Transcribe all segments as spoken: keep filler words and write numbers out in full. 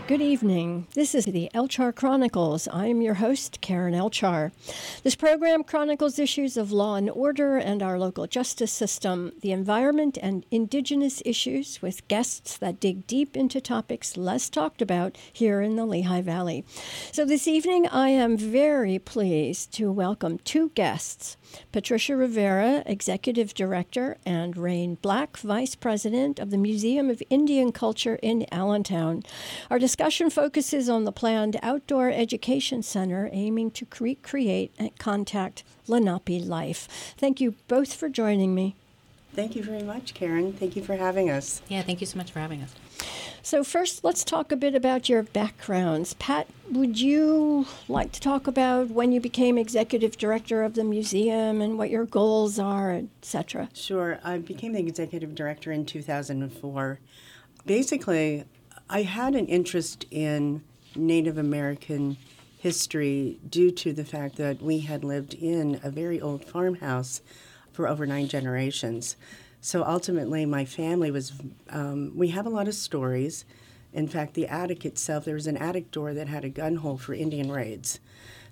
Good evening. This is the Elchar Chronicles. I am your host, Karen Elchar. This program chronicles issues of law and order and our local justice system, the environment, and indigenous issues with guests that dig deep into topics less talked about here in the Lehigh Valley. So this evening, I am very pleased to welcome two guests, Patricia Rivera, Executive Director, and Rain Black, Vice President of the Museum of Indian Culture in Allentown. Our discussion focuses on the planned outdoor education center aiming to recreate and contact Lenape life. Thank you both for joining me. Thank you very much, Karen. Thank you for having us. Yeah, thank you so much for having us. So first, let's talk a bit about your backgrounds. Pat, would you like to talk about when you became executive director of the museum and what your goals are, et cetera? Sure. I became the executive director in two thousand four. Basically, I had an interest in Native American history due to the fact that we had lived in a very old farmhouse for over nine generations. So ultimately, my family was, um, we have a lot of stories. In fact, the attic itself, there was an attic door that had a gun hole for Indian raids.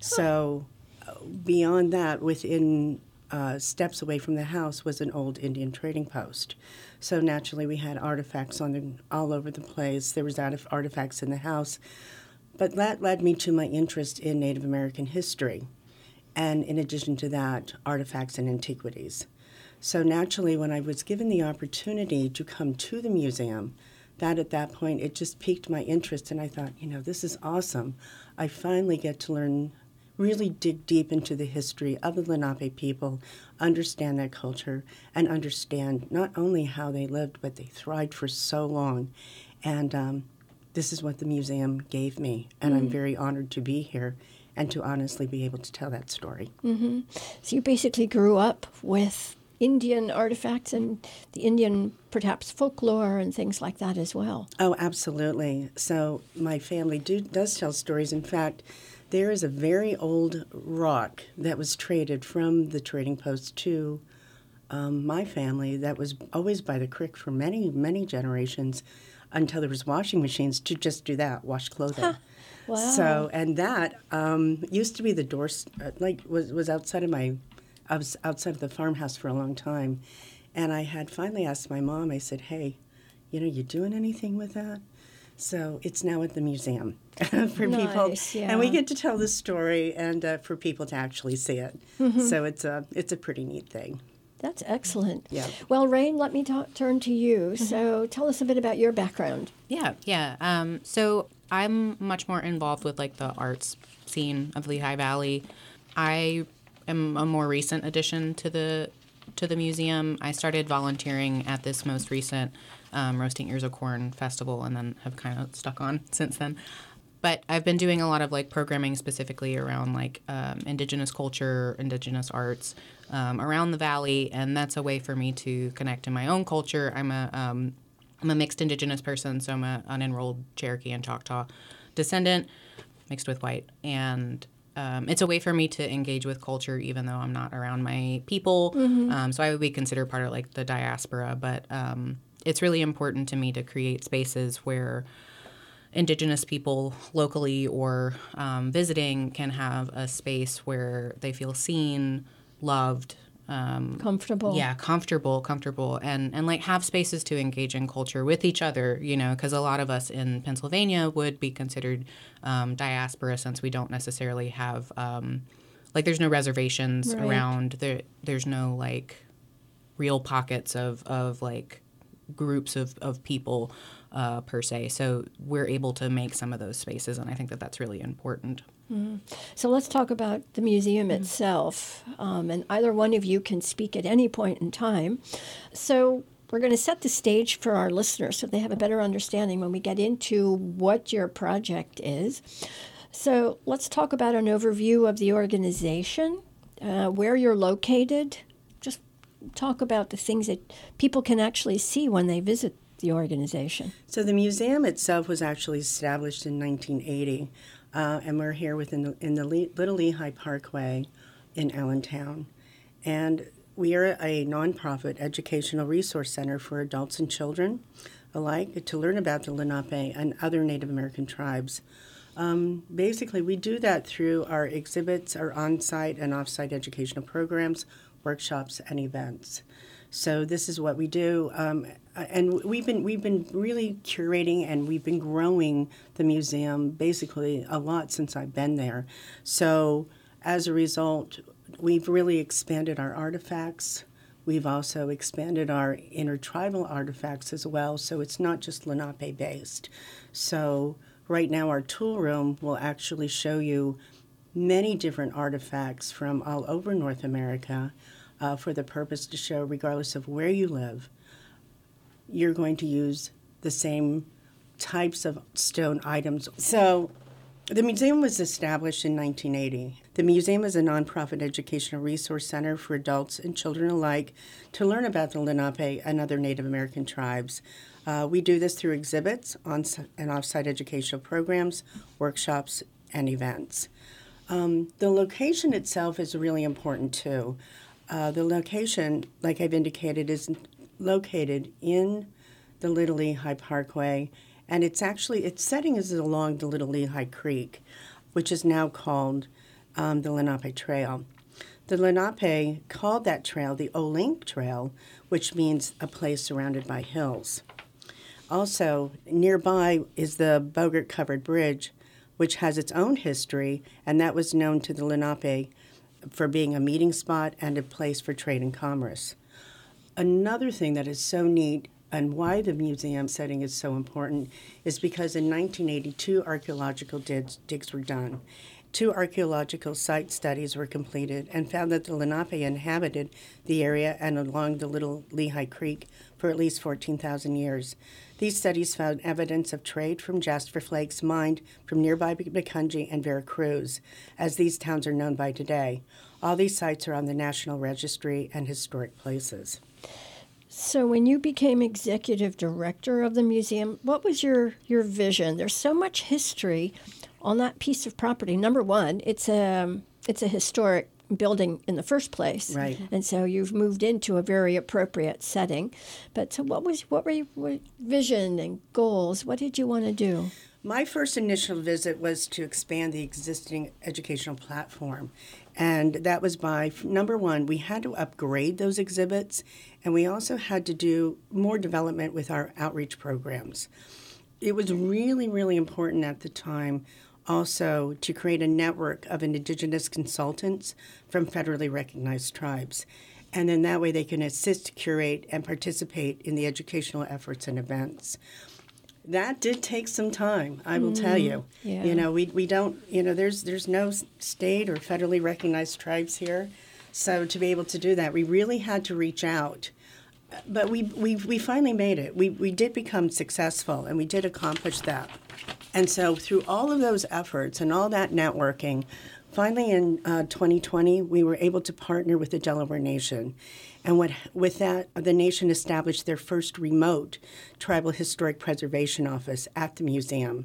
So uh, beyond that, within uh, steps away from the house was an old Indian trading post. So naturally, we had artifacts on the, all over the place. There was artif- artifacts in the house. But that led me to my interest in Native American history. And in addition to that, artifacts and antiquities. So naturally, when I was given the opportunity to come to the museum, that at that point, it just piqued my interest. And I thought, you know, this is awesome. I finally get to learn, really dig deep into the history of the Lenape people, understand their culture, and understand not only how they lived, but they thrived for so long. And um, this is what the museum gave me. And mm-hmm. I'm very honored to be here and to honestly be able to tell that story. Mm-hmm. So you basically grew up with Indian artifacts and the Indian, perhaps, folklore and things like that as well. Oh, absolutely. So my family do, does tell stories. In fact, there is a very old rock that was traded from the trading post to um, my family that was always by the creek for many, many generations until there was washing machines to just do that, wash clothing. Huh. Wow. So, and that um, used to be the door, like, was, was outside of my I was outside of the farmhouse for a long time, and I had finally asked my mom, I said, hey, you know, you doing anything with that? So it's now at the museum for nice, people. Yeah. And we get to tell the story and uh, for people to actually see it. Mm-hmm. So it's a, it's a pretty neat thing. That's excellent. Yeah. Well, Rain, let me ta- turn to you. Mm-hmm. So tell us a bit about your background. Yeah, yeah. Um, so I'm much more involved with, like, the arts scene of Lehigh Valley. I am a more recent addition to the to the museum. I started volunteering at this most recent um, Roasting Ears of Corn festival and then have kind of stuck on since then. But I've been doing a lot of, like, programming specifically around, like, um, indigenous culture, indigenous arts um, around the valley, and that's a way for me to connect to my own culture. I'm a um, I'm a mixed indigenous person, so I'm a unenrolled Cherokee and Choctaw descendant, mixed with white, and Um, it's a way for me to engage with culture even though I'm not around my people. Mm-hmm. Um, so I would be considered part of, like, the diaspora. But um, it's really important to me to create spaces where indigenous people locally or um, visiting can have a space where they feel seen, loved. Um, comfortable. Yeah, comfortable, comfortable, and, and like have spaces to engage in culture with each other, you know, because a lot of us in Pennsylvania would be considered um, diaspora since we don't necessarily have, um, like, there's no reservations right. around, there. There's no, like, real pockets of, of like, groups of, of people uh, per se. So we're able to make some of those spaces, and I think that that's really important. Mm-hmm. So let's talk about the museum mm-hmm. itself, um, and either one of you can speak at any point in time. So we're going to set the stage for our listeners so they have a better understanding when we get into what your project is. So let's talk about an overview of the organization, uh, where you're located. Just talk about the things that people can actually see when they visit the organization. So the museum itself was actually established in nineteen eighty. Uh, and we're here within the, in the Le- Little Lehigh Parkway in Allentown. And we are a nonprofit educational resource center for adults and children alike to learn about the Lenape and other Native American tribes. Um, basically, we do that through our exhibits, our on-site and off-site educational programs, workshops, and events. So this is what we do, um, and we've been we've been really curating and we've been growing the museum basically a lot since I've been there. So as a result, we've really expanded our artifacts. We've also expanded our intertribal artifacts as well. So it's not just Lenape based. So right now, our tool room will actually show you many different artifacts from all over North America. Uh, for the purpose to show, regardless of where you live, you're going to use the same types of stone items. So the museum was established in nineteen eighty. The museum is a nonprofit educational resource center for adults and children alike to learn about the Lenape and other Native American tribes. Uh, we do this through exhibits, on and off-site educational programs, workshops, and events. Um, the location itself is really important too. Uh, the location, like I've indicated, is located in the Little Lehigh Parkway, and it's actually, its setting is along the Little Lehigh Creek, which is now called um, the Lenape Trail. The Lenape called that trail the Olink Trail, which means a place surrounded by hills. Also, nearby is the Bogart-covered bridge, which has its own history, and that was known to the Lenape for being a meeting spot and a place for trade and commerce. Another thing that is so neat and why the museum setting is so important is because in nineteen eighty-two archaeological digs, digs were done. Two archaeological site studies were completed and found that the Lenape inhabited the area and along the Little Lehigh Creek for at least fourteen thousand years. These studies found evidence of trade from jasper flakes mined from nearby Macungie and Veracruz, as these towns are known by today. All these sites are on the National Registry and Historic Places. So when you became executive director of the museum, what was your, your vision? There's so much history on that piece of property. Number one, it's a, it's a historic building in the first place. Right. And so you've moved into a very appropriate setting. But so what was what were your what vision and goals? What did you want to do? My first initial visit was to expand the existing educational platform. And that was by, number one, we had to upgrade those exhibits, and we also had to do more development with our outreach programs. It was really, really important at the time also to create a network of Indigenous consultants from federally recognized tribes. And then that way they can assist, curate, and participate in the educational efforts and events. That did take some time, I will mm, tell you. Yeah. You know, we we don't, you know, there's there's no state or federally recognized tribes here. So to be able to do that, we really had to reach out. But we we we finally made it. We we did become successful, and we did accomplish that. And so through all of those efforts and all that networking, finally in uh, twenty twenty, we were able to partner with the Delaware Nation. And what, with that, the nation established their first remote tribal historic preservation office at the museum.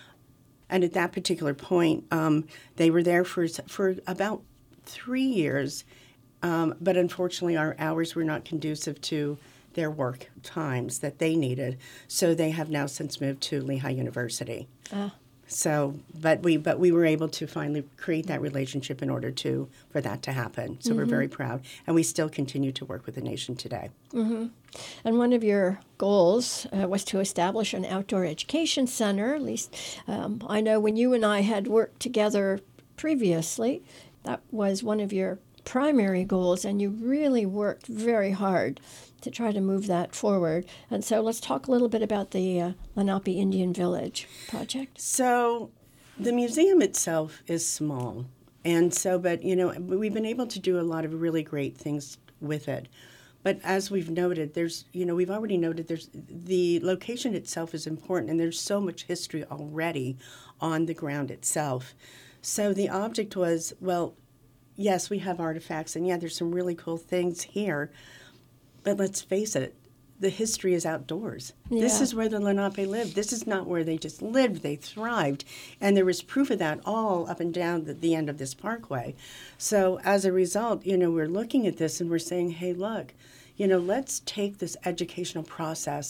And at that particular point, um, they were there for for about three years, um, but unfortunately our hours were not conducive to their work times that they needed. So they have now since moved to Lehigh University. Ah. So, but we but we were able to finally create that relationship in order to for that to happen. So mm-hmm. we're very proud, and we still continue to work with the nation today. Mm-hmm. And one of your goals uh, was to establish an outdoor education center. At least um, I know when you and I had worked together previously, that was one of your primary goals, and you really worked very hard to try to move that forward. And so let's talk a little bit about the uh, Lenape Indian Village project. So the museum itself is small. And so, but, you know, we've been able to do a lot of really great things with it. But as we've noted, there's, you know, we've already noted there's the location itself is important, and there's so much history already on the ground itself. So the object was, well, yes, we have artifacts, and yeah, there's some really cool things here. But let's face it, the history is outdoors. Yeah. This is where the Lenape lived. This is not where they just lived. They thrived. And there was proof of that all up and down the, the end of this parkway. So as a result, you know, we're looking at this and we're saying, hey, look, you know, let's take this educational process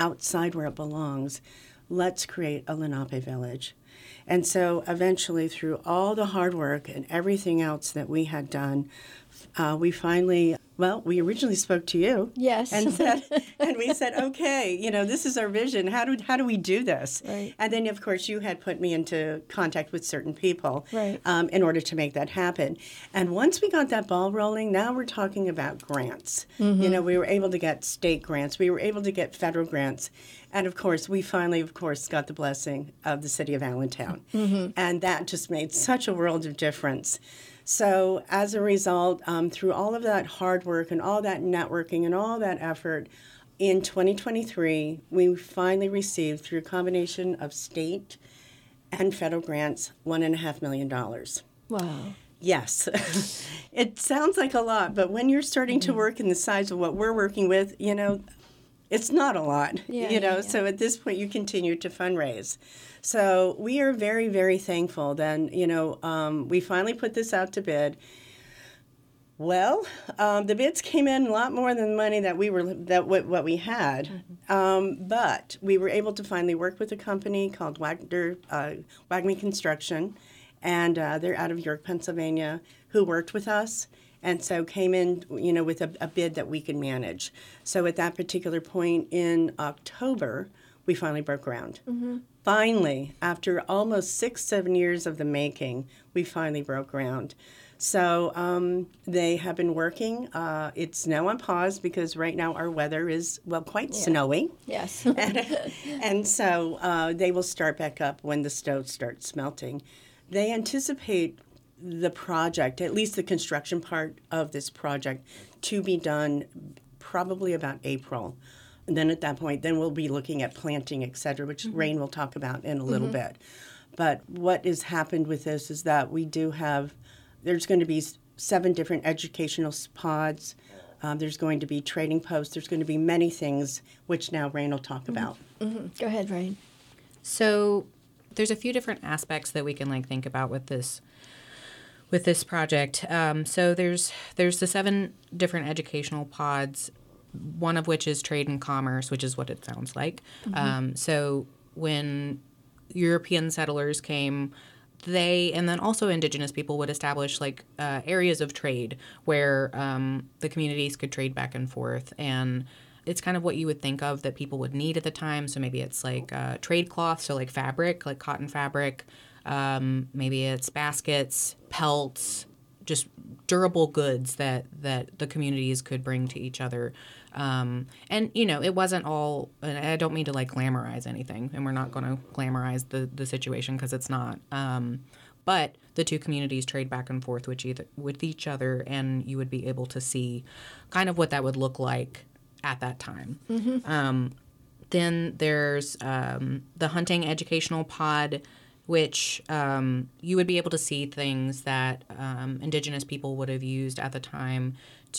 outside where it belongs. Let's create a Lenape village. And so eventually, through all the hard work and everything else that we had done, uh, we finally, well, we originally spoke to you. Yes. And said, and we said, okay, you know, this is our vision. How do how do we do this? Right. And then, of course, you had put me into contact with certain people, right. um, in order to make that happen. And once we got that ball rolling, now we're talking about grants. Mm-hmm. You know, we were able to get state grants. We were able to get federal grants. And, of course, we finally, of course, got the blessing of the city of Allentown. Mm-hmm. And that just made such a world of difference. So as a result, um, through all of that hard work and all that networking and all that effort, in twenty twenty-three, we finally received, through a combination of state and federal grants, one and a half million dollars. Wow. Yes. It sounds like a lot, but when you're starting mm-hmm. to work in the size of what we're working with, you know, it's not a lot, yeah, you know, yeah, yeah. So at this point you continue to fundraise. So we are very, very thankful. Then, you know, um, we finally put this out to bid. Well, um, the bids came in a lot more than the money that we were that what, what we had, mm-hmm. um, but we were able to finally work with a company called Wagner uh, Wagner Construction, and uh, they're out of York, Pennsylvania, who worked with us. And so came in, you know, with a, a bid that we could manage. So at that particular point in October, we finally broke ground. Mm-hmm. Finally, after almost six, seven years of the making, we finally broke ground. So um, they have been working. Uh, it's now on pause because right now our weather is, well, quite yeah. snowy. Yes. and, and so uh, they will start back up when the snow starts melting. They anticipate the project, at least the construction part of this project, to be done probably about April. And then at that point, then we'll be looking at planting, et cetera, which mm-hmm. Rain will talk about in a little mm-hmm. bit. But what has happened with this is that we do have, there's going to be seven different educational pods. Um, there's going to be trading posts. There's going to be many things, which now Rain will talk mm-hmm. about. Mm-hmm. Go ahead, Rain. So there's a few different aspects that we can like think about with this with this project. Um, so there's there's the seven different educational pods, one of which is trade and commerce, which is what it sounds like. Mm-hmm. Um, so when European settlers came, they and then also indigenous people would establish like uh, areas of trade where um, the communities could trade back and forth. And it's kind of what you would think of that people would need at the time. So maybe it's like uh, trade cloth, so like fabric, like cotton fabric. Um, maybe it's baskets, pelts, just durable goods that, that the communities could bring to each other. Um, and, you know, it wasn't all, and I don't mean to like glamorize anything, and we're not going to glamorize the, the situation because it's not. Um, but the two communities trade back and forth with, either, with each other, and you would be able to see kind of what that would look like at that time. Mm-hmm. Um, then there's um, the hunting educational pod, which um, you would be able to see things that um, indigenous people would have used at the time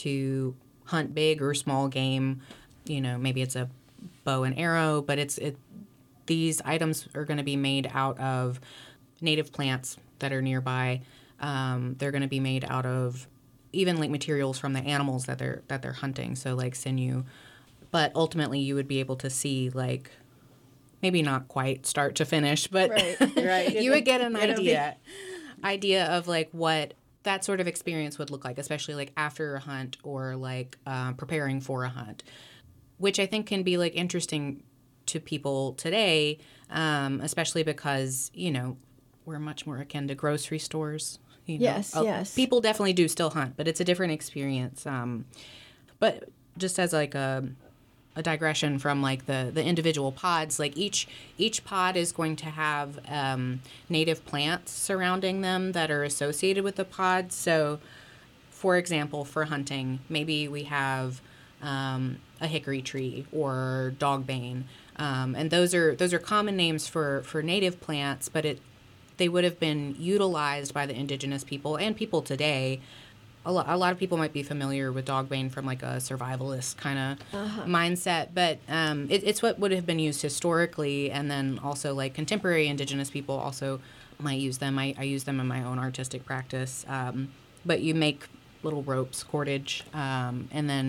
to hunt big or small game. You know, maybe it's a bow and arrow, but it's it. These items are going to be made out of native plants that are nearby. Um, they're going to be made out of even like materials from the animals that they're that they're hunting. So like sinew, but ultimately you would be able to see like. Maybe not quite start to finish, but right. right. you would get an idea be... idea of like what that sort of experience would look like, especially like after a hunt or like uh, preparing for a hunt, which I think can be like interesting to people today, um, especially because, you know, we're much more akin to grocery stores. You know? Yes, uh, yes. People definitely do still hunt, but it's a different experience. Um, but just as like a... a digression from like the, the individual pods, like each each pod is going to have um, native plants surrounding them that are associated with the pod. So, for example, for hunting, maybe we have um, a hickory tree or dogbane, um, and those are those are common names for, for native plants, but it they would have been utilized by the indigenous people and people today. A lot, a lot of people might be familiar with dogbane from like a survivalist kind of uh-huh. mindset, but um, it, it's what would have been used historically, and then also like contemporary indigenous people also might use them. I, I use them in my own artistic practice, um, but you make little ropes, cordage, um, and then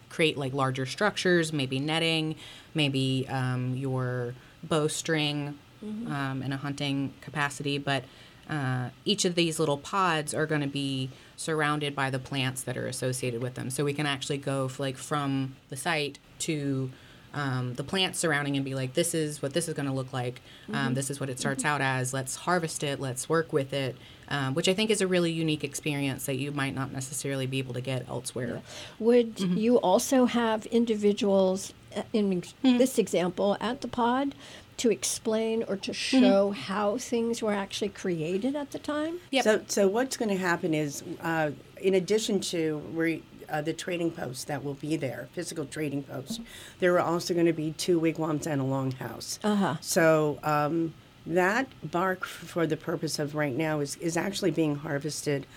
create like larger structures, maybe netting, maybe um, your bowstring mm-hmm. um, in a hunting capacity. But uh, each of these little pods are going to be surrounded by the plants that are associated with them. So we can actually go f- like from the site to um, the plants surrounding and be like, this is what this is going to look like. Um, mm-hmm. This is what it starts mm-hmm. out as. Let's harvest it. Let's work with it. Um, which I think is a really unique experience that you might not necessarily be able to get elsewhere. Yeah. Would mm-hmm. you also have individuals, in mm-hmm. this example, at the pod to explain or to show mm-hmm. how things were actually created at the time? Yep. So, so what's going to happen is, uh, in addition to where, uh, the trading posts that will be there, physical trading posts, there are also going to be two wigwams and a longhouse. Uh-huh. So um, that bark, for the purpose of right now, is, is actually being harvested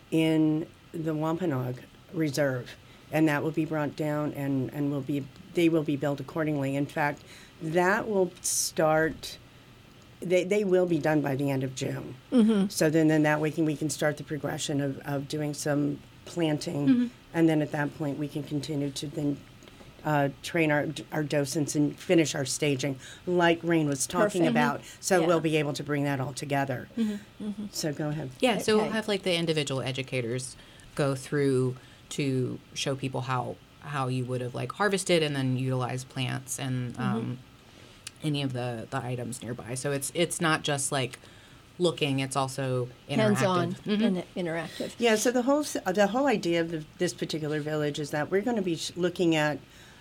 in the Wampanoag Reserve, and that will be brought down and, and will be they will be built accordingly. In fact, that will start, they, they will be done by the end of June. Mm-hmm. So then, then that way can, we can start the progression of, of doing some planting, mm-hmm. and then at that point we can continue to then uh, train our our docents and finish our staging, like Rain was talking Perfect. about. So Yeah. we'll be able to bring that all together. Mm-hmm. Mm-hmm. So go ahead. Yeah, so we'll Okay. have like the individual educators go through to show people how how you would have like harvested and then utilized plants and um, Mm-hmm. any of the, the items nearby. So it's it's not just like looking; it's also interactive. Hands-on Mhm. and interactive. Yeah, so the whole the whole idea of the, this particular village is that we're going to be sh- looking at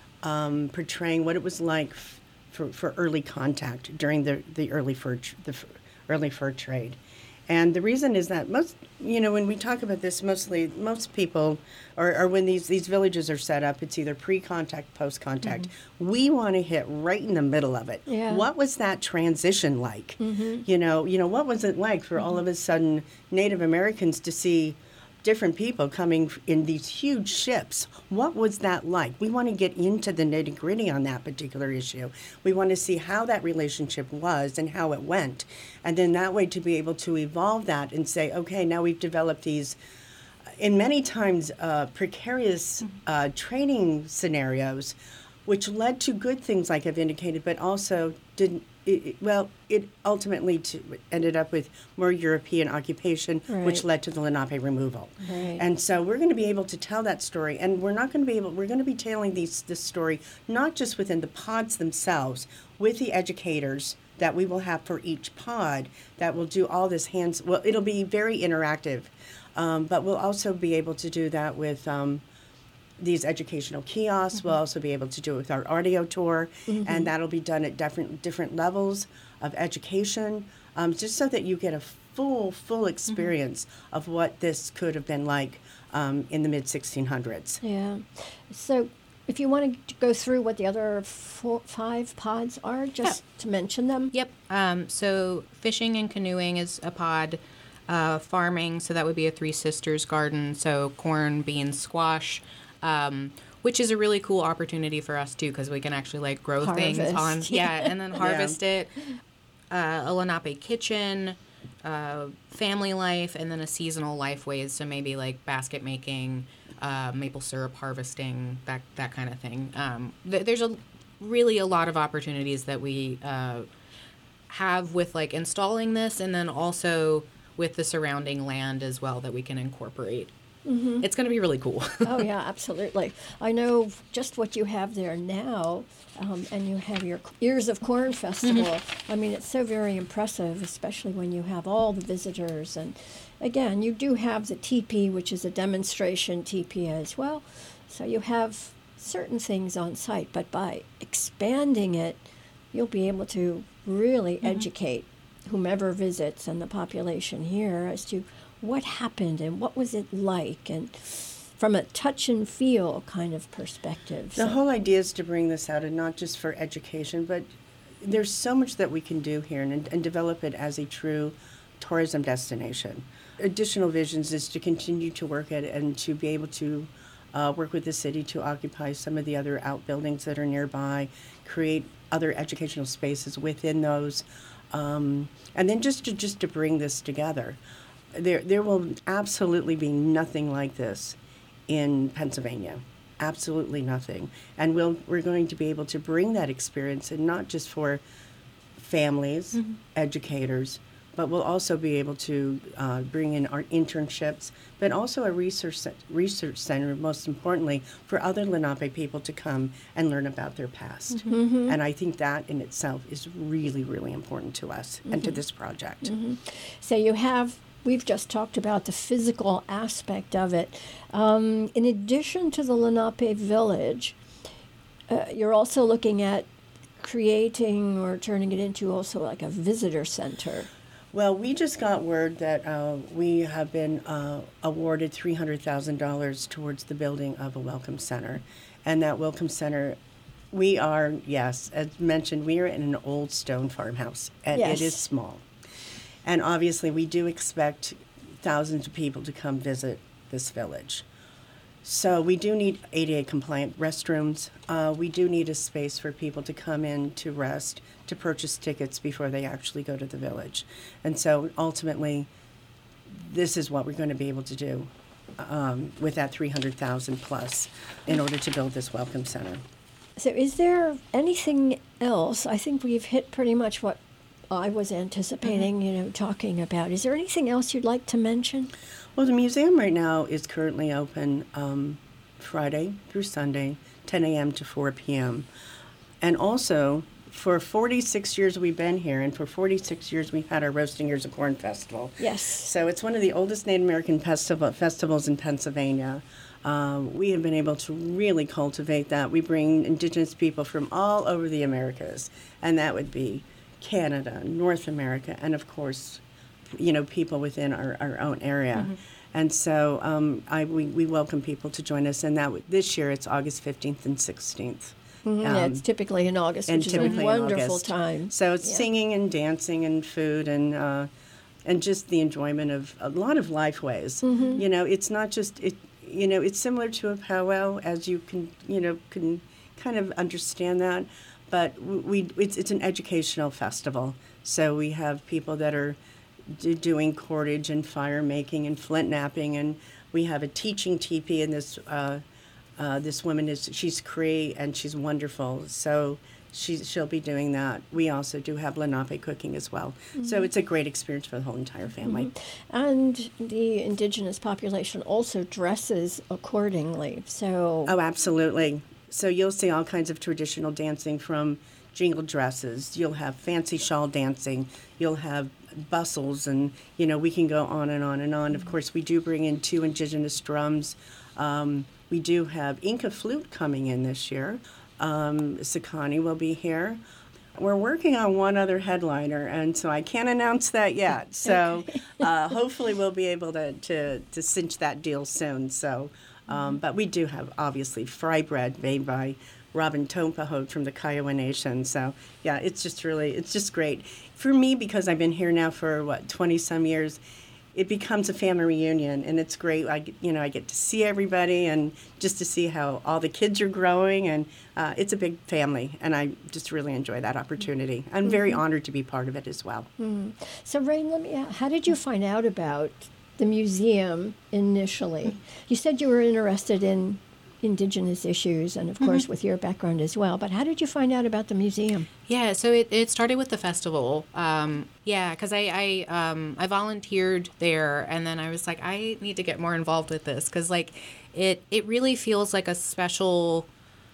um, portraying what it was like f- for, for early contact during the, the early fur tr- the f- early fur trade, and the reason is that most you know when we talk about this, mostly most people, or, or when these these villages are set up, it's either pre-contact, post-contact. Mm-hmm. We want to hit right in the middle of it. Yeah. What was that transition like? Mm-hmm. You know, you know what was it like for mm-hmm. all of a sudden Native Americans to see different people coming in these huge ships? What was that like? We want to get into the nitty-gritty on that particular issue. We want to see how that relationship was and how it went. And then that way to be able to evolve that and say, okay, now we've developed these, in many times, uh, precarious uh, training scenarios, which led to good things like I've indicated, but also didn't, it, it, well, it ultimately to, ended up with more European occupation, Right. which led to the Lenape removal. Right. And so we're going to be able to tell that story, and we're not going to be able, we're going to be telling these, this story not just within the pods themselves, with the educators that we will have for each pod that will do all this hands, well, it'll be very interactive, um, but we'll also be able to do that with um, these educational kiosks. Mm-hmm. We'll also be able to do it with our audio tour, mm-hmm. and that'll be done at different different levels of education, um, just so that you get a full, full experience mm-hmm. of what this could have been like um, in the mid sixteen hundreds. Yeah. So if you want to go through what the other four, five pods are, just Yeah. to mention them. Yep. Um, so fishing and canoeing is a pod. Uh, farming, so that would be a Three Sisters garden. So corn, beans, squash, um, which is a really cool opportunity for us too, because we can actually like grow Harvest. things on, yeah, and then harvest Yeah. it. Uh, a Lenape kitchen, uh, family life, and then a seasonal life ways. So maybe like basket making, uh, maple syrup harvesting, that that kind of thing. Um, th- there's a really a lot of opportunities that we uh, have with like installing this, and then also with the surrounding land as well that we can incorporate. Mm-hmm. It's going to be really cool. Oh, yeah, absolutely. I know just what you have there now, um, and you have your Ears of Corn Festival. Mm-hmm. I mean, it's so very impressive, especially when you have all the visitors. And again, you do have the teepee, which is a demonstration teepee as well. So you have certain things on site, but by expanding it, you'll be able to really mm-hmm. educate whomever visits and the population here as to what happened and what was it like, and from a touch and feel kind of perspective. The So- whole idea is to bring this out, and not just for education, but there's so much that we can do here and, and develop it as a true tourism destination. Additional visions is to continue to work at it and to be able to uh, work with the city to occupy some of the other outbuildings that are nearby, create other educational spaces within those, um, and then just to just to bring this together. There, there will absolutely be nothing like this in Pennsylvania. absolutely nothing. And we'll, we're going to be able to bring that experience, and not just for families, mm-hmm. educators, but we'll also be able to uh, bring in our internships, but also a research research center, most importantly, for other Lenape people to come and learn about their past. Mm-hmm. And I think that in itself is really, really important to us mm-hmm. and to this project. Mm-hmm. So you have, we've just talked about the physical aspect of it. Um, in addition to the Lenape Village, uh, you're also looking at creating or turning it into also like a visitor center. Well, we just got word that uh, we have been uh, awarded three hundred thousand dollars towards the building of a Welcome Center. And that Welcome Center, we are, yes, as mentioned, we are in an old stone farmhouse, and yes. it is small. And obviously, we do expect thousands of people to come visit this village. So we do need A D A-compliant restrooms. Uh, we do need a space for people to come in to rest, to purchase tickets before they actually go to the village. And so ultimately, this is what we're going to be able to do um, with that three hundred thousand dollars plus in order to build this Welcome Center. So is there anything else? I think we've hit pretty much what I was anticipating, mm-hmm. you know, talking about. Is there anything else you'd like to mention? Well, the museum right now is currently open um, Friday through Sunday, ten a.m. to four p.m. And also, for forty-six years we've been here, and for forty-six years we've had our Roasting Ears of Corn Festival. Yes. So it's one of the oldest Native American festival, festivals in Pennsylvania. Um, we have been able to really cultivate that. We bring Indigenous people from all over the Americas, and that would be Canada, North America, and of course, you know, people within our, our own area. Mm-hmm. And so um, I, we, we welcome people to join us, and that w- this year it's August fifteenth and sixteenth. Mm-hmm. Um, yeah, it's typically in August, which is a wonderful time. So it's yeah. singing and dancing and food and uh, and just the enjoyment of a lot of life ways. Mm-hmm. You know, it's not just, it. you know, it's similar to a powwow, as you can, you know, can kind of understand that. But we, it's, it's an educational festival. So we have people that are do, doing cordage and fire making and flint knapping, and we have a teaching teepee, and this uh, uh, this woman is she's Cree and she's wonderful. So she she'll be doing that. We also do have Lenape cooking as well. Mm-hmm. So it's a great experience for the whole entire family. Mm-hmm. And the Indigenous population also dresses accordingly. So oh, absolutely. So you'll see all kinds of traditional dancing, from jingle dresses. You'll have fancy shawl dancing. You'll have bustles, and, you know, we can go on and on and on. Of course, we do bring in two indigenous drums. Um, we do have Inca flute coming in this year. Um, Sakani will be here. We're working on one other headliner, and so I can't announce that yet. So uh, hopefully we'll be able to, to, to cinch that deal soon. So. Um, but we do have, obviously, fry bread made by Robin Tompahoe from the Kiowa Nation. So, yeah, it's just really, it's just great. For me, because I've been here now for, what, twenty-some years, it becomes a family reunion, and it's great. I, you know, I get to see everybody, and just to see how all the kids are growing, and uh, it's a big family, and I just really enjoy that opportunity. I'm very mm-hmm. honored to be part of it as well. Mm-hmm. So, Rain, let me, how did you find out about the museum initially? You said you were interested in Indigenous issues, and of course mm-hmm. with your background as well, but how did you find out about the museum? Yeah, so it, it started with the festival. Um, yeah, because I I, um, I volunteered there, and then I was like, I need to get more involved with this, because like it it really feels like a special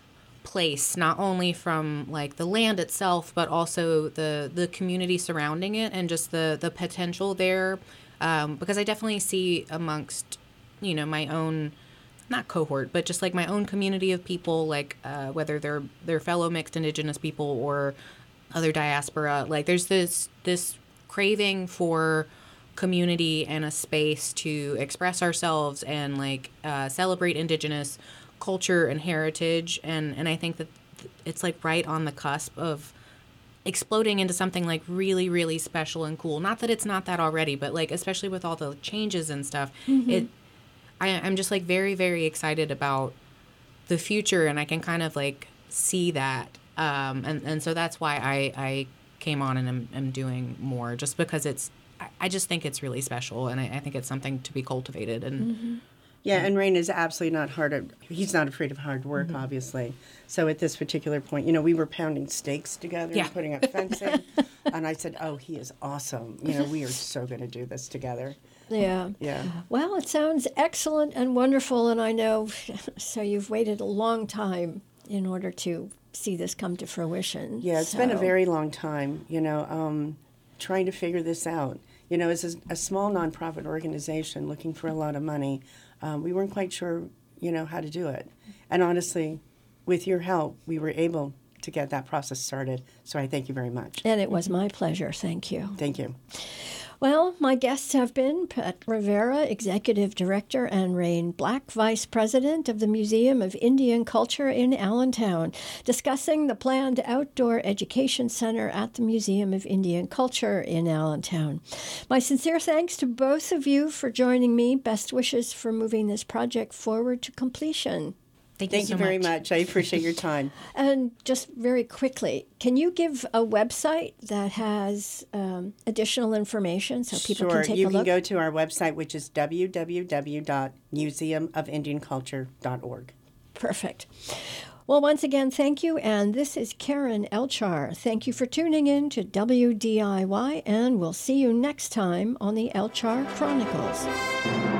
place, not only from like the land itself, but also the the community surrounding it, and just the the potential there. Um, because I definitely see amongst, you know, my own, not cohort, but just like my own community of people, like uh, whether they're they're fellow mixed Indigenous people or other diaspora, like there's this this craving for community and a space to express ourselves and like uh, celebrate Indigenous culture and heritage, and and I think that it's like right on the cusp of exploding into something like really, really special and cool. Not that it's not that already, but like especially with all the changes and stuff, mm-hmm. it I, I'm just like very, very excited about the future, and I can kind of like see that, um, and and so that's why I I came on and am, am doing more, just because it's I, I just think it's really special, and I, I think it's something to be cultivated. And mm-hmm. Yeah, and Rain is absolutely not hard. At, he's not afraid of hard work, mm-hmm. obviously. So at this particular point, you know, we were pounding stakes together, yeah. and putting up fencing, and I said, "Oh, he is awesome. You know, we are so going to do this together." Yeah. Yeah. Well, it sounds excellent and wonderful, and I know. So you've waited a long time in order to see this come to fruition. Yeah, it's so. been a very long time. You know, um, trying to figure this out. You know, as a, a small nonprofit organization looking for a lot of money, um, we weren't quite sure, you know, how to do it. And honestly, with your help, we were able to get that process started. So I thank you very much. And it was my pleasure. Thank you. Thank you. Well, my guests have been Pat Rivera, Executive Director, and Rain Black, Vice President of the Museum of Indian Culture in Allentown, discussing the planned outdoor education center at the Museum of Indian Culture in Allentown. My sincere thanks to both of you for joining me. Best wishes for moving this project forward to completion. Thank you, Thank so you very much. much. I appreciate your time. And just very quickly, can you give a website that has um, additional information so people sure. can take you a look? You can go to our website, which is w w w dot museum of indian culture dot org. Perfect. Well, once again, thank you. And this is Karen Elchar. Thank you for tuning in to W D I Y, and we'll see you next time on the Elchar Chronicles.